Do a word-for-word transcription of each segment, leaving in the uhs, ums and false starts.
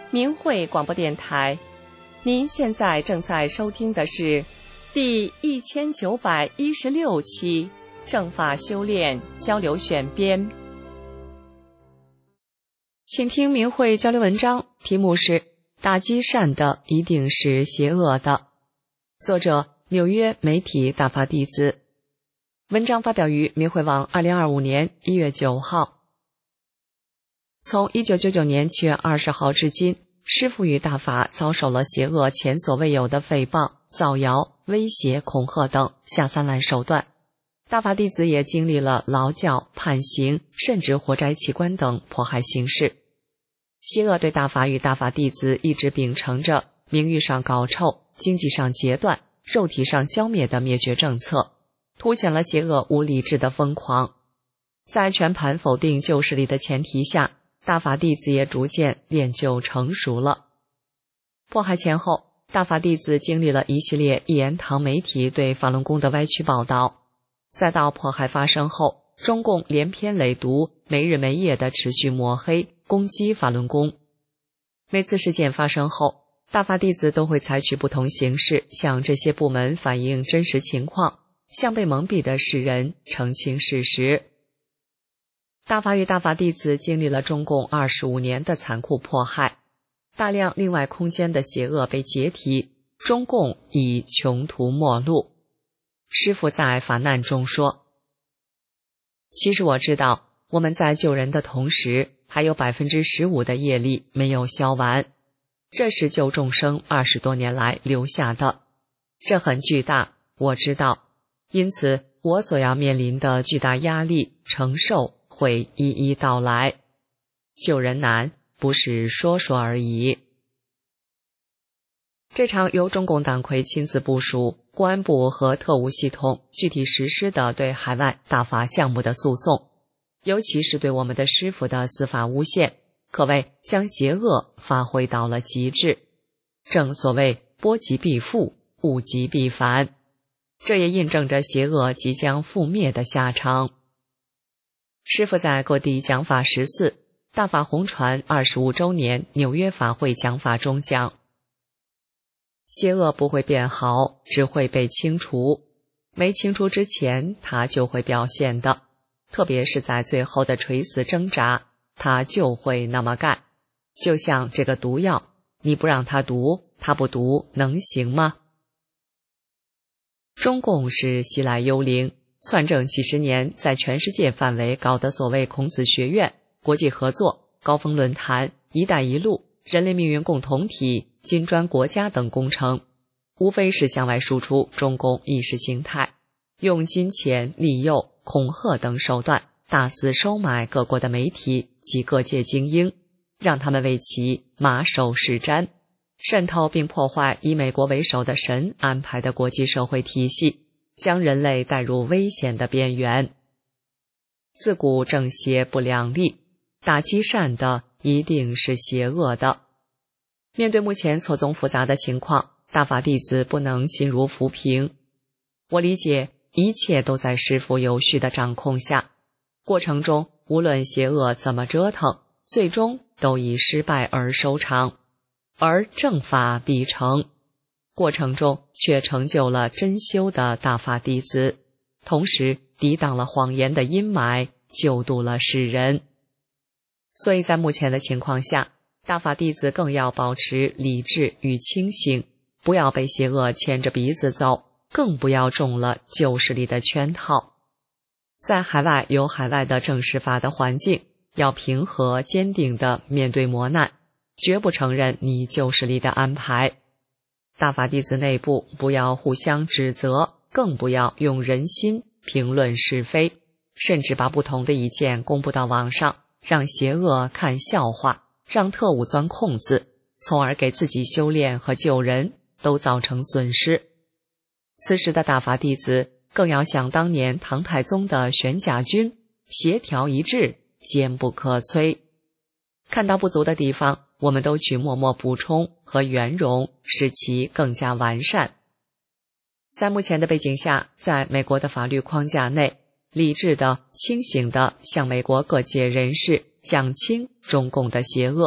明慧广播电台，您现在正在收听的是第一千九百一十六期正法修炼交流选编。请听明慧交流文章，题目是打击善的一定是邪恶的，作者纽约媒体大法弟子。文章发表于明慧网二零二五年一月九号。从一九九九年七月二十号至今，师父与大法遭受了邪恶前所未有的诽谤、造谣、威胁、恐吓等下三滥手段。大法弟子也经历了劳教、判刑，甚至活摘器官等迫害形式。邪恶对大法与大法弟子一直秉承着名誉上搞臭、经济上截断、肉体上消灭的灭绝政策，凸显了邪恶无理智的疯狂。在全盘否定旧势力的前提下，大法弟子也逐渐练就成熟了。迫害前后，大法弟子经历了一系列一言堂媒体对法轮功的歪曲报道，再到迫害发生后，中共连篇累牍、没日没夜地持续抹黑、攻击法轮功。每次事件发生后，大法弟子都会采取不同形式向这些部门反映真实情况，向被蒙蔽的世人澄清事实。大法与大法弟子经历了中共二十五年的残酷迫害，大量另外空间的邪恶被解体，中共已穷途末路。师父在法难中说，其实我知道我们在救人的同时，还有 百分之十五 的业力没有消完，这是救众生二十多年来留下的，这很巨大，我知道，因此我所要面临的巨大压力承受会一一道来。救人难，不是说说而已。这场由中共党魁亲自部署、公安部和特务系统具体实施的对海外大法项目的诉讼，尤其是对我们的师父的司法诬陷，可谓将邪恶发挥到了极致。正所谓波及必复，物极必反，这也印证着邪恶即将覆灭的下场。师父在各地讲法十四，大法红传二十五周年纽约法会讲法中讲，邪恶不会变好，只会被清除，没清除之前它就会表现的，特别是在最后的垂死挣扎，它就会那么干。就像这个毒药，你不让它毒，它不毒能行吗？中共是袭来幽灵，篡政几十年，在全世界范围搞的所谓孔子学院、国际合作、高峰论坛、一带一路、人类命运共同体、金砖国家等工程，无非是向外输出中共意识形态，用金钱、利诱、恐吓等手段大肆收买各国的媒体及各界精英，让他们为其马首是瞻，渗透并破坏以美国为首的神安排的国际社会体系，将人类带入危险的边缘。自古正邪不两立，打击善的一定是邪恶的。面对目前错综复杂的情况，大法弟子不能心如浮萍。我理解一切都在师父有序的掌控下，过程中无论邪恶怎么折腾，最终都以失败而收场，而正法必成，过程中却成就了真修的大法弟子，同时抵挡了谎言的阴霾，救度了世人。所以在目前的情况下，大法弟子更要保持理智与清醒，不要被邪恶牵着鼻子走，更不要中了旧势力的圈套。在海外有海外的正式法的环境，要平和坚定地面对磨难，绝不承认你旧势力的安排。大法弟子内部不要互相指责，更不要用人心评论是非，甚至把不同的意见公布到网上，让邪恶看笑话，让特务钻空子，从而给自己修炼和救人都造成损失。此时的大法弟子更要像当年唐太宗的玄甲军，协调一致，坚不可摧。看到不足的地方，我们都去默默补充和圆融，使其更加完善。在目前的背景下，在美国的法律框架内，理智的、清醒的向美国各界人士讲清中共的邪恶，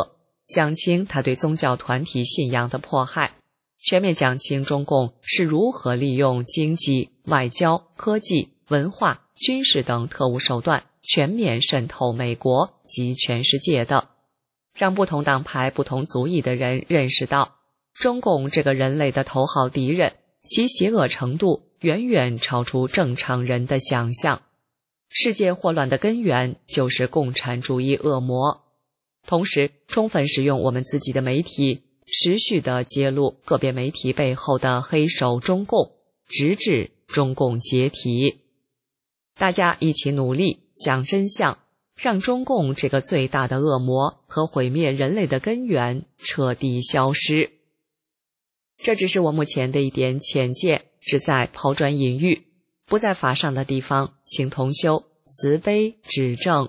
讲清他对宗教团体信仰的迫害，全面讲清中共是如何利用经济、外交、科技、文化、军事等特务手段全面渗透美国及全世界的，让不同党派、不同族裔的人认识到，中共这个人类的头号敌人，其邪恶程度远远超出正常人的想象。世界祸乱的根源就是共产主义恶魔。同时，充分使用我们自己的媒体，持续地揭露个别媒体背后的黑手中共，直至中共解体。大家一起努力讲真相，让中共这个最大的恶魔和毁灭人类的根源彻底消失。这只是我目前的一点浅见，旨在抛砖引玉，不在法上的地方，请同修慈悲指正。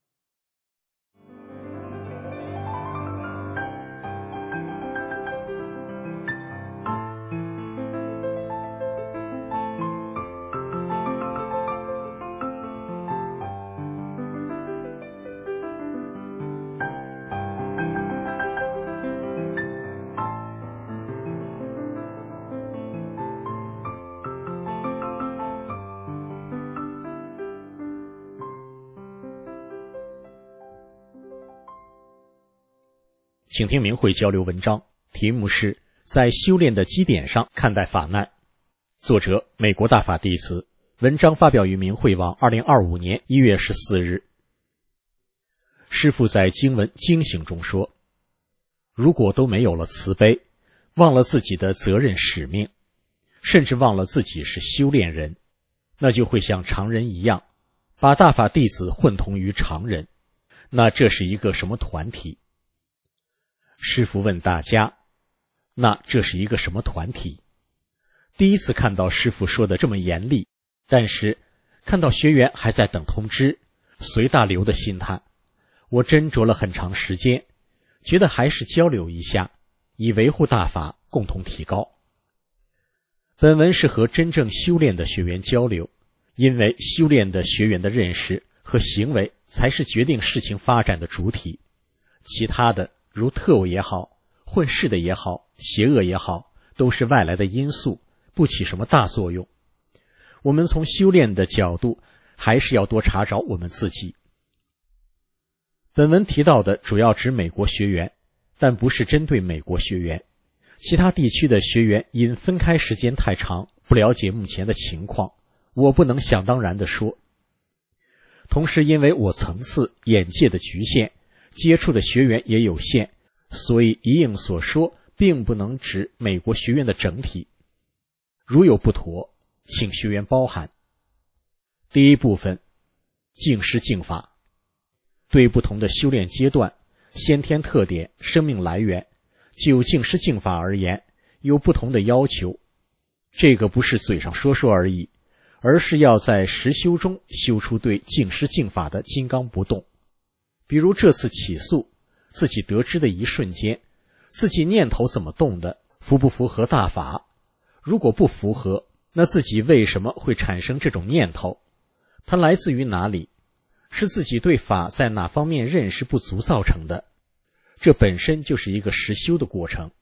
请听明慧交流文章，题目是在修炼的基点上看待法难，作者美国大法弟子，文章发表于明慧网二零二五年一月十四日。师父在经文惊醒中说，如果都没有了慈悲，忘了自己的责任使命，甚至忘了自己是修炼人，那就会像常人一样，把大法弟子混同于常人。那这是一个什么团体？师父问大家，那这是一个什么团体？第一次看到师父说的这么严厉，但是看到学员还在等通知，随大流的心态，我斟酌了很长时间，觉得还是交流一下，以维护大法，共同提高。本文是和真正修炼的学员交流，因为修炼的学员的认识和行为才是决定事情发展的主体，其他的如特务也好，混世的也好，邪恶也好，都是外来的因素，不起什么大作用。我们从修炼的角度，还是要多查找我们自己。本文提到的主要指美国学员，但不是针对美国学员，其他地区的学员因分开时间太长，不了解目前的情况，我不能想当然地说。同时因为我层次眼界的局限，接触的学员也有限，所以一应所说并不能指美国学院的整体。如有不妥，请学员包涵。第一部分，净师净法，对不同的修炼阶段、先天特点、生命来源，就净师净法而言，有不同的要求。这个不是嘴上说说而已，而是要在实修中修出对净师净法的金刚不动。比如这次起诉，自己得知的一瞬间，自己念头怎么动的，符不符合大法？如果不符合，那自己为什么会产生这种念头？它来自于哪里？是自己对法在哪方面认识不足造成的？这本身就是一个实修的过程。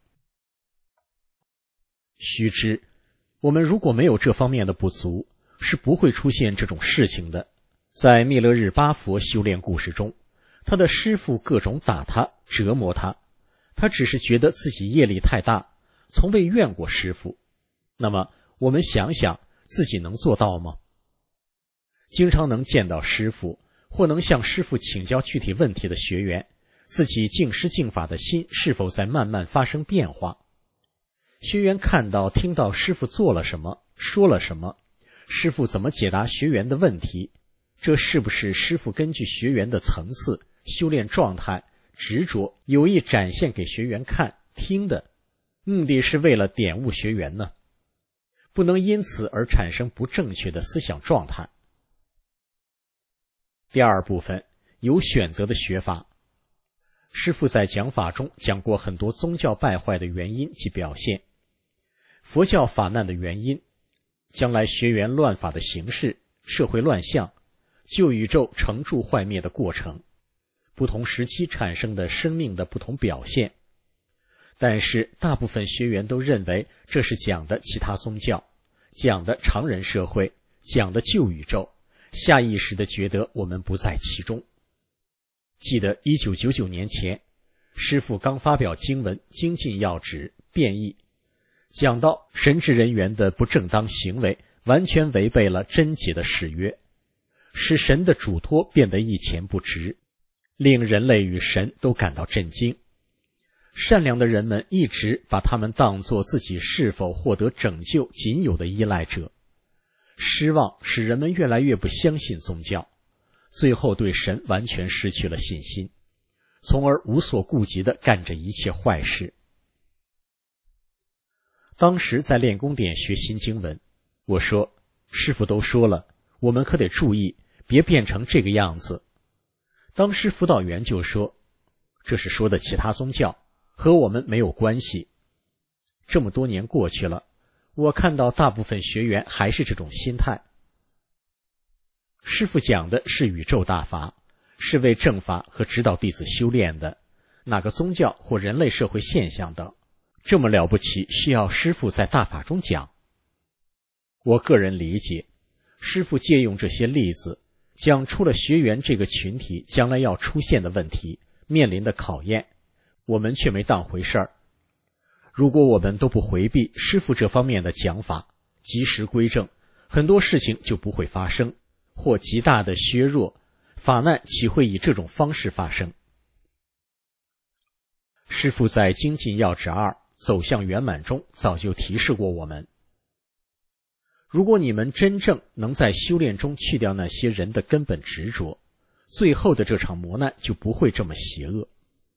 须知，我们如果没有这方面的不足，是不会出现这种事情的。在密勒日巴佛修炼故事中，他的师父各种打他、折磨他，他只是觉得自己业力太大，从未怨过师父。那么我们想想，自己能做到吗？经常能见到师父，或能向师父请教具体问题的学员，自己净师净法的心是否在慢慢发生变化？学员看到、听到师父做了什么，说了什么，师父怎么解答学员的问题，这是不是师父根据学员的层次、修炼状态、执着，有意展现给学员看、听的，目的是为了点悟学员呢？不能因此而产生不正确的思想状态。第二部分，有选择的学法。师父在讲法中讲过很多宗教败坏的原因及表现，佛教法难的原因，将来学员乱法的形式，社会乱象，旧宇宙成住坏灭的过程， 不同时期产生的生命的不同表现。但是大部分学员都认为这是讲的其他宗教，讲的常人社会，讲的旧宇宙，下意识地觉得我们不在其中。记得一九九九年前，师父刚发表经文《精进要旨》辩译，讲到神职人员的不正当行为完全违背了贞洁的誓约，使神的嘱托变得一钱不值，令人类与神都感到震惊。善良的人们一直把他们当作自己是否获得拯救仅有的依赖者。失望使人们越来越不相信宗教，最后对神完全失去了信心，从而无所顾及地干着一切坏事。当时在练功殿学新经文，我说，师父都说了，我们可得注意，别变成这个样子。当时辅导员就说，这是说的其他宗教，和我们没有关系。这么多年过去了，我看到大部分学员还是这种心态。师父讲的是宇宙大法，是为正法和指导弟子修炼的，哪个宗教或人类社会现象的，这么了不起，需要师父在大法中讲。我个人理解，师父借用这些例子，讲出了学员这个群体将来要出现的问题，面临的考验，我们却没当回事儿。如果我们都不回避师父这方面的讲法，及时归正，很多事情就不会发生，或极大的削弱，法难岂会以这种方式发生？师父在《精进要旨二：走向圆满》中早就提示过我们，如果你们真正能在修炼中去掉那些人的根本执着，最后的这场磨难就不会这么邪恶。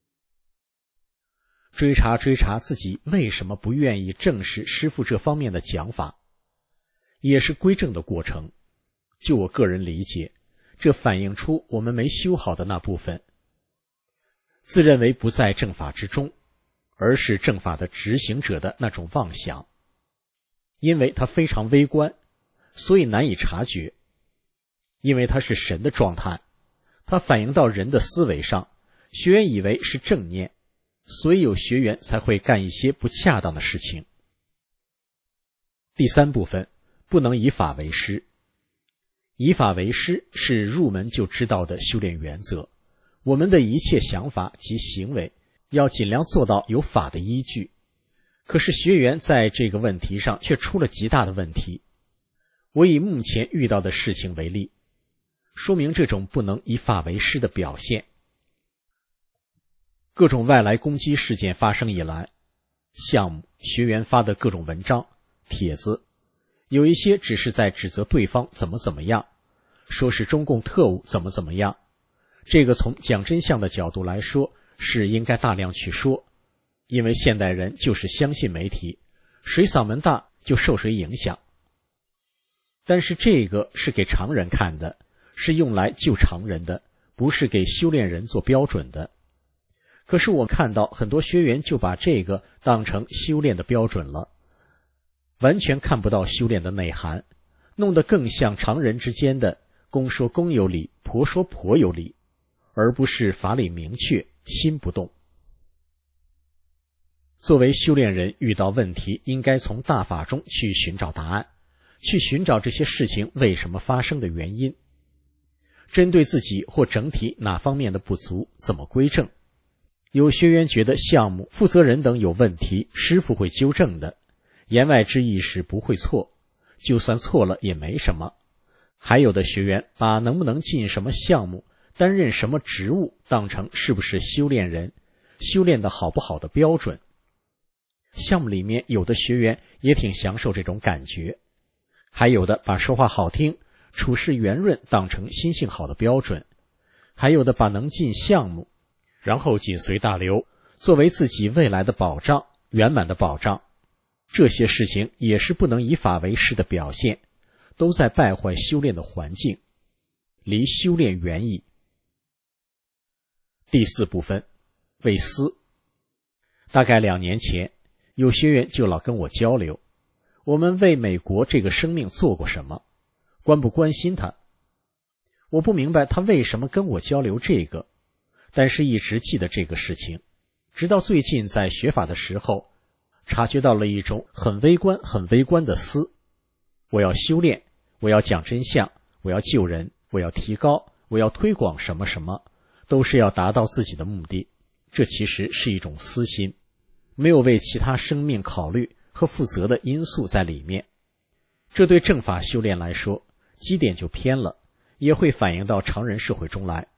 追查追查自己为什么不愿意正视师父这方面的讲法，也是归正的过程。就我个人理解，这反映出我们没修好的那部分，自认为不在正法之中，而是正法的执行者的那种妄想。因为它非常微观，所以难以察觉。因为它是神的状态，它反映到人的思维上，学员以为是正念，所以有学员才会干一些不恰当的事情。第三部分，不能以法为师。以法为师是入门就知道的修炼原则，我们的一切想法及行为要尽量做到有法的依据。可是学员在这个问题上却出了极大的问题。我以目前遇到的事情为例，说明这种不能以法为师的表现。各种外来攻击事件发生以来，项目、学员发的各种文章、帖子，有一些只是在指责对方怎么怎么样，说是中共特务怎么怎么样。这个从讲真相的角度来说，是应该大量去说，因为现代人就是相信媒体，谁嗓门大就受谁影响。但是这个是给常人看的，是用来救常人的，不是给修炼人做标准的。可是我看到很多学员就把这个当成修炼的标准了，完全看不到修炼的内涵，弄得更像常人之间的公说公有理，婆说婆有理，而不是法理明确，心不动。作为修炼人，遇到问题应该从大法中去寻找答案，去寻找这些事情为什么发生的原因，针对自己或整体哪方面的不足，怎么归正。有学员觉得项目、负责人等有问题，师父会纠正的，言外之意是不会错，就算错了也没什么。还有的学员把能不能进什么项目、担任什么职务当成是不是修炼人、修炼的好不好的标准。项目里面有的学员也挺享受这种感觉，还有的把说话好听、处事圆润当成心性好的标准，还有的把能进项目，然后紧随大流，作为自己未来的保障、圆满的保障。这些事情也是不能以法为师的表现，都在败坏修炼的环境，离修炼远矣。第四部分，为私。大概两年前，有学员就老跟我交流，我们为美国这个生命做过什么，关不关心他。我不明白他为什么跟我交流这个， 但是一直记得这个事情，直到最近在学法的时候，察觉到了一种很微观很微观的思。我要修炼，我要讲真相，我要救人，我要提高，我要推广什么什么，都是要达到自己的目的。这其实是一种私心，没有为其他生命考虑和负责的因素在里面。这对正法修炼来说，基点就偏了，也会反映到常人社会中来。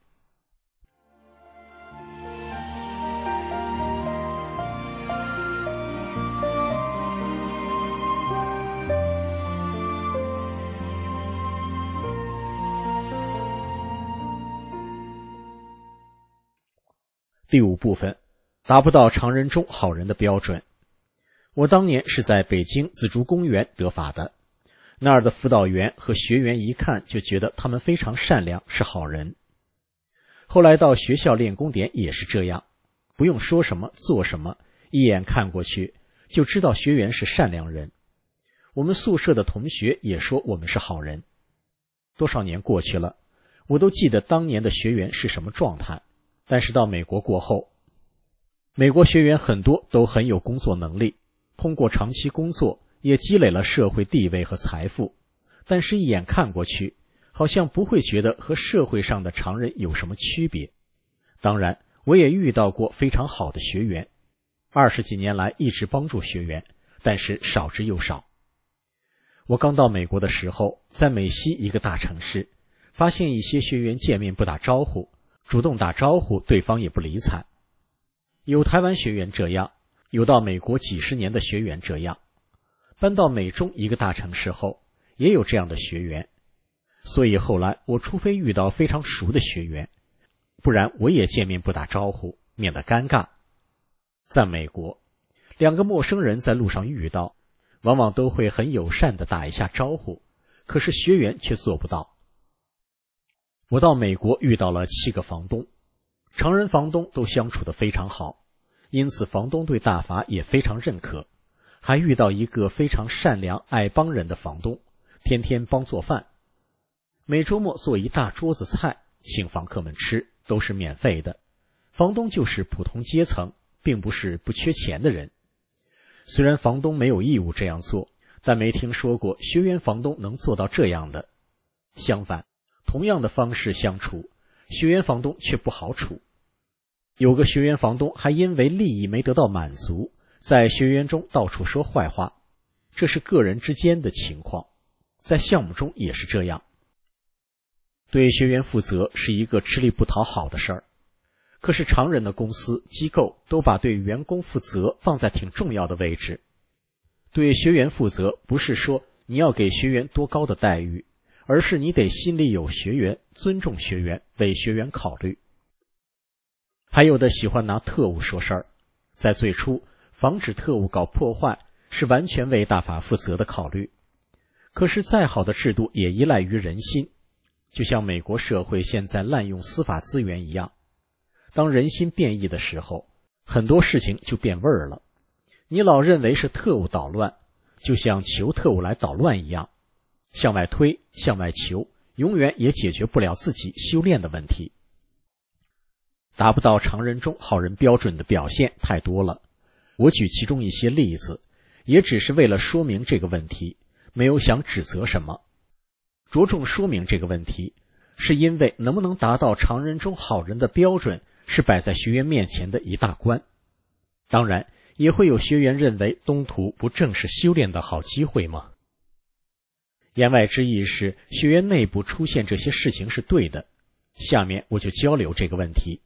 第五部分，达不到常人中好人的标准。我当年是在北京紫竹公园得法的，那儿的辅导员和学员一看就觉得他们非常善良，是好人。后来到学校练功点也是这样，不用说什么做什么，一眼看过去就知道学员是善良人。我们宿舍的同学也说我们是好人。多少年过去了，我都记得当年的学员是什么状态。但是到美国过后，美国学员很多都很有工作能力，通过长期工作也积累了社会地位和财富，但是一眼看过去，好像不会觉得和社会上的常人有什么区别。当然，我也遇到过非常好的学员，二十几年来一直帮助学员，但是少之又少。我刚到美国的时候，在美西一个大城市，发现一些学员见面不打招呼，主动打招呼对方也不理睬。有台湾学员这样，有到美国几十年的学员这样，搬到美中一个大城市后，也有这样的学员。所以后来我除非遇到非常熟的学员，不然我也见面不打招呼，免得尴尬。在美国，两个陌生人在路上遇到，往往都会很友善地打一下招呼，可是学员却做不到。我到美国遇到了七个房东，常人房东都相处得非常好，因此房东对大法也非常认可。还遇到一个非常善良爱帮人的房东，天天帮做饭，每周末做一大桌子菜请房客们吃，都是免费的。房东就是普通阶层，并不是不缺钱的人。虽然房东没有义务这样做，但没听说过学员房东能做到这样的。相反，同样的方式相处，学员房东却不好处。有个学员房东还因为利益没得到满足，在学员中到处说坏话，这是个人之间的情况，在项目中也是这样。对学员负责是一个吃力不讨好的事儿，可是常人的公司机构都把对员工负责放在挺重要的位置。对学员负责不是说你要给学员多高的待遇，而是你得心里有学员，尊重学员，为学员考虑。还有的喜欢拿特务说事儿，在最初防止特务搞破坏是完全为大法负责的考虑。可是再好的制度也依赖于人心，就像美国社会现在滥用司法资源一样，当人心变异的时候，很多事情就变味儿了。你老认为是特务捣乱，就像求特务来捣乱一样，向外推，向外求，永远也解决不了自己修炼的问题。达不到常人中好人标准的表现太多了，我举其中一些例子，也只是为了说明这个问题，没有想指责什么。着重说明这个问题，是因为能不能达到常人中好人的标准，是摆在学员面前的一大关。当然，也会有学员认为东途不正是修炼的好机会吗？言外之意是，学员内部出现这些事情是对的。下面我就交流这个问题。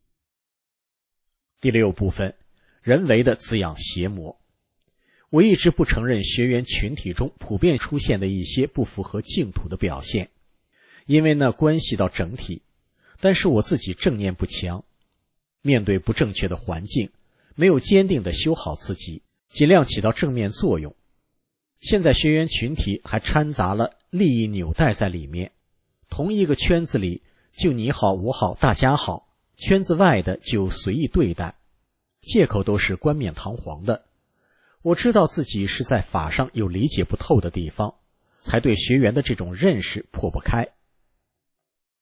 第六部分，人为的滋养邪魔。我一直不承认学员群体中普遍出现的一些不符合净土的表现，因为那关系到整体。但是我自己正念不强，面对不正确的环境，没有坚定地修好自己，尽量起到正面作用。现在学员群体还掺杂了利益纽带在里面，同一个圈子里就你好我好大家好，圈子外的就随意对待，借口都是冠冕堂皇的。我知道自己是在法上有理解不透的地方，才对学员的这种认识破不开。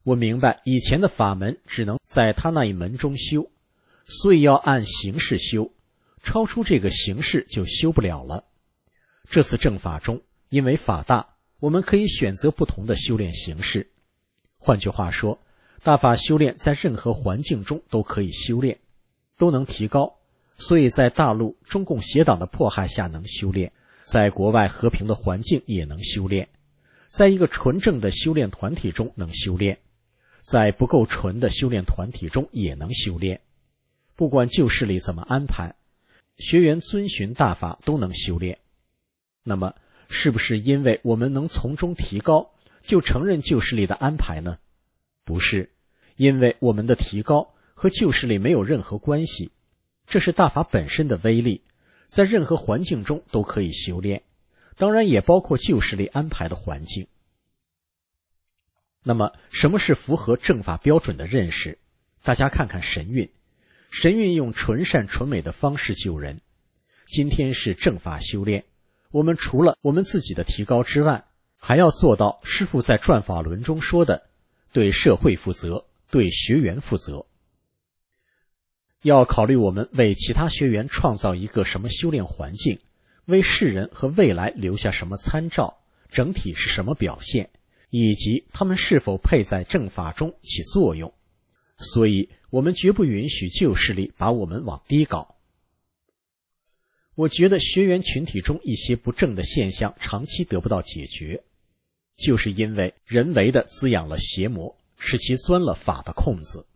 我明白以前的法门只能在他那一门中修，所以要按形式修，超出这个形式就修不了了。这次正法中，因为法大，我们可以选择不同的修炼形式。换句话说，大法修炼在任何环境中都可以修炼，都能提高，所以在大陆中共邪党的迫害下能修炼，在国外和平的环境也能修炼，在一个纯正的修炼团体中能修炼，在不够纯的修炼团体中也能修炼。不管旧势力怎么安排，学员遵循大法都能修炼。那么是不是因为我们能从中提高，就承认旧势力的安排呢？不是，因为我们的提高和旧势力没有任何关系，这是大法本身的威力，在任何环境中都可以修炼，当然也包括旧势力安排的环境。那么什么是符合正法标准的认识？大家看看神韵，神韵用纯善纯美的方式救人。今天是正法修炼，我们除了我们自己的提高之外，还要做到师父在转法轮中说的，对社会负责，对学员负责。要考虑我们为其他学员创造一个什么修炼环境，为世人和未来留下什么参照，整体是什么表现，以及他们是否配在正法中起作用。所以我们绝不允许旧势力把我们往低搞。我觉得学员群体中一些不正的现象长期得不到解决，就是因为人为的滋养了邪魔，使其钻了法的空子。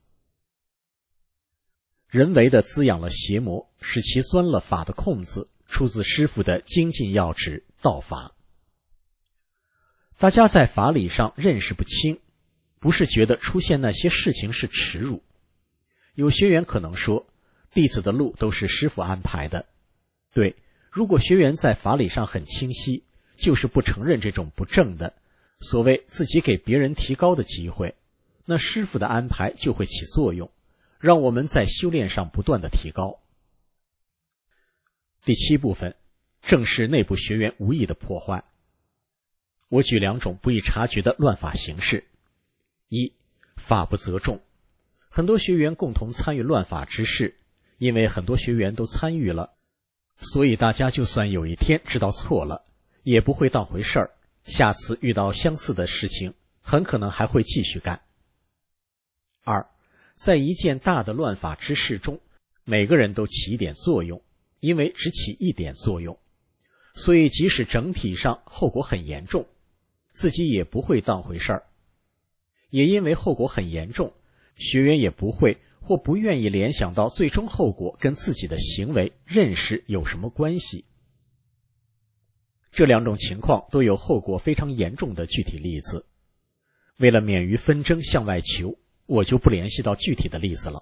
人为的滋养了邪魔，使其钻了法的空子，出自师父的精进要旨道法。大家在法理上认识不清，不是觉得出现那些事情是耻辱。有学员可能说，弟子的路都是师父安排的。对，如果学员在法理上很清晰，就是不承认这种不正的，所谓自己给别人提高的机会，那师父的安排就会起作用，让我们在修炼上不断的提高。第七部分，正是内部学员无意的破坏。我举两种不易察觉的乱法形式。一，法不责众。很多学员共同参与乱法之事，因为很多学员都参与了，所以大家就算有一天知道错了，也不会当回事儿，下次遇到相似的事情，很可能还会继续干。二，在一件大的乱法之事中，每个人都起一点作用，因为只起一点作用，所以即使整体上后果很严重，自己也不会当回事儿。也因为后果很严重，学员也不会或不愿意联想到最终后果跟自己的行为认识有什么关系。这两种情况都有后果非常严重的具体例子。为了免于纷争向外求，我就不联系到具体的例子了。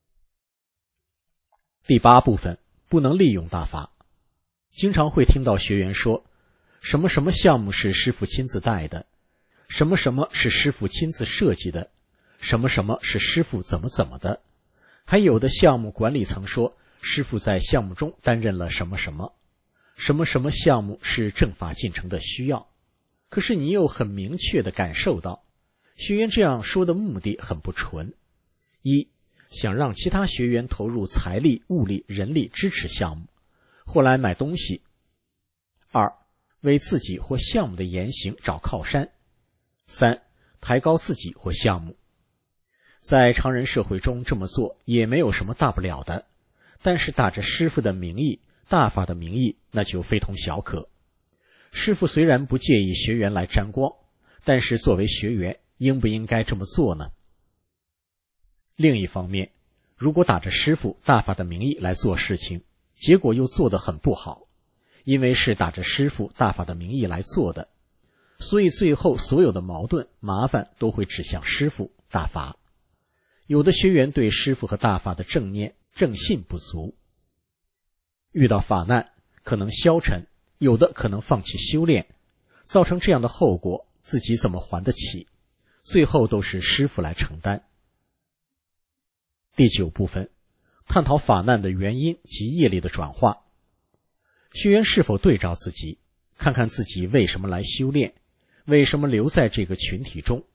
第八部分，不能利用大法。经常会听到学员说，什么什么项目是师父亲自带的，什么什么是师父亲自设计的，什么什么是师父怎么怎么的，还有的项目管理层说师父在项目中担任了什么什么，什么什么项目是正法进程的需要。可是你又很明确地感受到，学员这样说的目的很不纯。一，想让其他学员投入财力、物力、人力支持项目，或来买东西。二，为自己或项目的言行找靠山。三，抬高自己或项目。在常人社会中这么做也没有什么大不了的，但是打着师父的名义、大法的名义，那就非同小可。师父虽然不介意学员来沾光，但是作为学员，应不应该这么做呢？另一方面，如果打着师父大法的名义来做事情，结果又做得很不好，因为是打着师父大法的名义来做的，所以最后所有的矛盾麻烦都会指向师父大法。有的学员对师父和大法的正念正信不足，遇到法难可能消沉，有的可能放弃修炼，造成这样的后果，自己怎么还得起？最后都是师父来承担。第九部分，探讨法难的原因及业力的转化。学员是否对照自己，看看自己为什么来修炼，为什么留在这个群体中，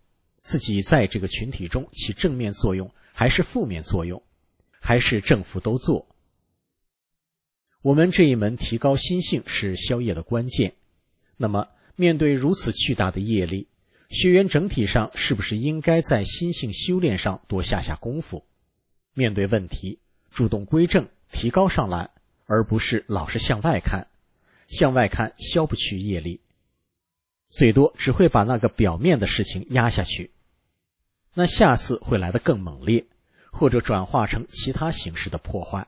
自己在这个群体中起正面作用还是负面作用，还是正负都做。我们这一门提高心性是消业的关键。那么面对如此巨大的业力，学员整体上是不是应该在心性修炼上多下下功夫，面对问题主动归正，提高上来，而不是老是向外看，向外看消不去业力，最多只会把那个表面的事情压下去，那下次会来得更猛烈，或者转化成其他形式的破坏。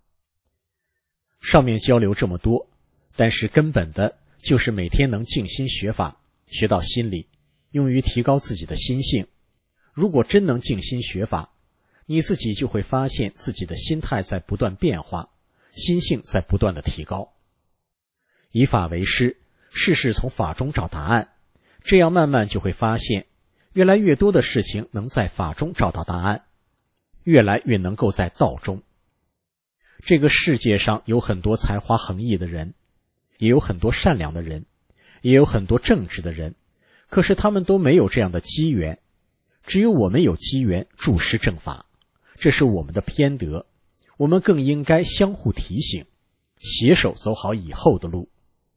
上面交流这么多，但是根本的就是每天能静心学法，学到心里，用于提高自己的心性。如果真能静心学法，你自己就会发现自己的心态在不断变化，心性在不断的提高。以法为师，事事从法中找答案，这样慢慢就会发现，越来越多的事情能在法中找到答案，越来越能够在道中。这个世界上有很多才华横溢的人，也有很多善良的人，也有很多正直的人，可是他们都没有这样的机缘，只有我们有机缘注释正法，这是我们的偏德，我们更应该相互提醒，携手走好以后的路。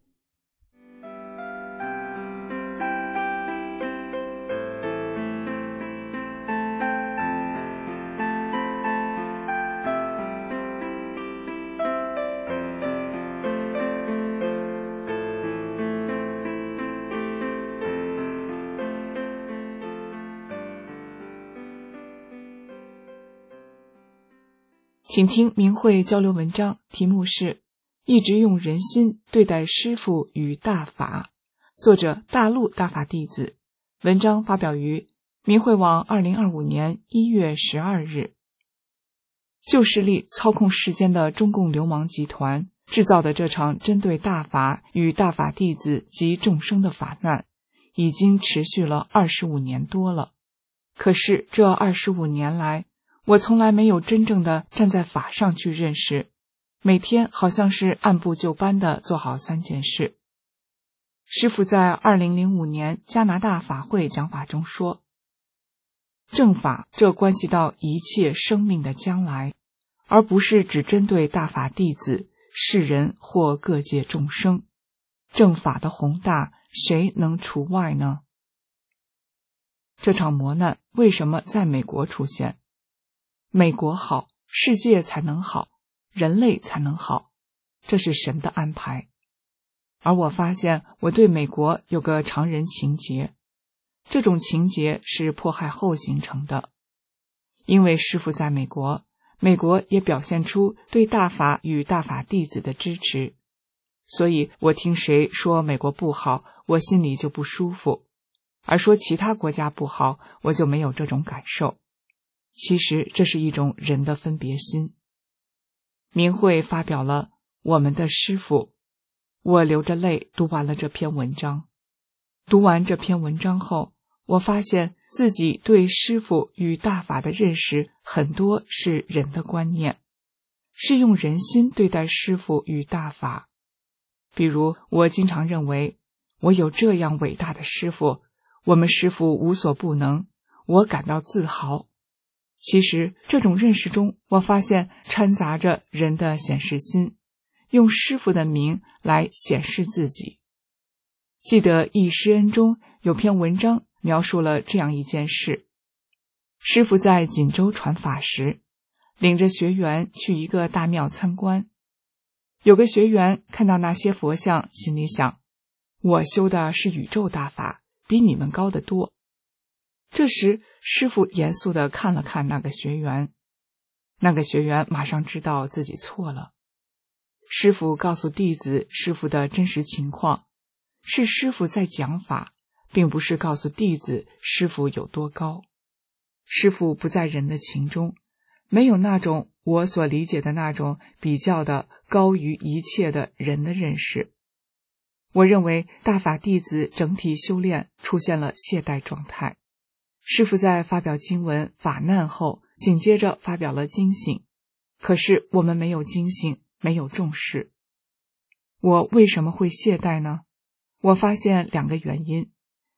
请听明慧交流文章，题目是一直用人心对待师父与大法，作者大陆大法弟子，文章发表于明慧网二零二五年一月十二日。旧势力操控世间的中共流氓集团制造的这场针对大法与大法弟子及众生的法难，已经持续了二十五年多了。可是这二十五年来，我从来没有真正的站在法上去认识，每天好像是按部就班的做好三件事。师父在二零零五年加拿大法会讲法中说，正法这关系到一切生命的将来，而不是只针对大法弟子、世人或各界众生。正法的宏大，谁能除外呢？这场磨难为什么在美国出现？美国好，世界才能好，人类才能好，这是神的安排。而我发现我对美国有个常人情结，这种情结是迫害后形成的。因为师父在美国，美国也表现出对大法与大法弟子的支持，所以我听谁说美国不好，我心里就不舒服，而说其他国家不好，我就没有这种感受。其实这是一种人的分别心。明慧发表了我们的师父，我流着泪读完了这篇文章。读完这篇文章后，我发现自己对师父与大法的认识很多是人的观念，是用人心对待师父与大法。比如我经常认为，我有这样伟大的师父，我们师父无所不能，我感到自豪。其实这种认识中，我发现掺杂着人的显示心，用师父的名来显示自己。记得《易师恩》中有篇文章描述了这样一件事。师父在锦州传法时，领着学员去一个大庙参观。有个学员看到那些佛像，心里想，我修的是宇宙大法，比你们高得多。这时师父严肃地看了看那个学员，那个学员马上知道自己错了。师父告诉弟子师父的真实情况，是师父在讲法，并不是告诉弟子师父有多高。师父不在人的情中，没有那种我所理解的那种比较的高于一切的人的认识。我认为大法弟子整体修炼出现了懈怠状态。师父在发表经文法难后，紧接着发表了惊醒，可是我们没有惊醒，没有重视。我为什么会懈怠呢？我发现两个原因。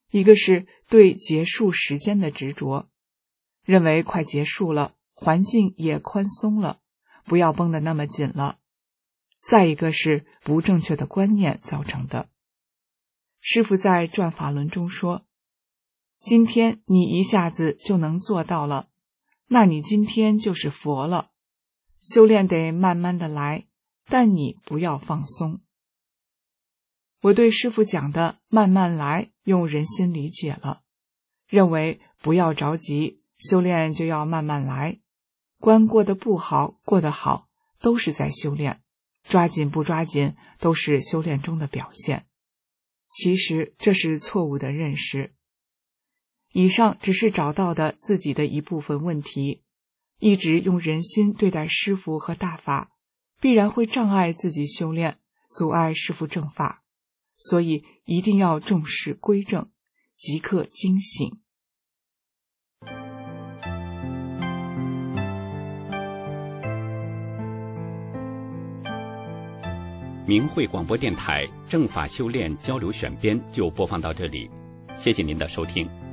一个是对结束时间的执着，认为快结束了，环境也宽松了，不要绷得那么紧了。再一个是不正确的观念造成的。师父在转法轮中说，今天你一下子就能做到了，那你今天就是佛了。修炼得慢慢的来，但你不要放松。我对师父讲的慢慢来用人心理解了，认为不要着急，修炼就要慢慢来，关过得不好过得好都是在修炼，抓紧不抓紧都是修炼中的表现。其实这是错误的认识。以上只是找到的自己的一部分问题，一直用人心对待师父和大法，必然会障碍自己修炼，阻碍师父正法，所以一定要重视归正，即刻惊醒。 明慧广播电台正法修炼交流选编就播放到这里，谢谢您的收听。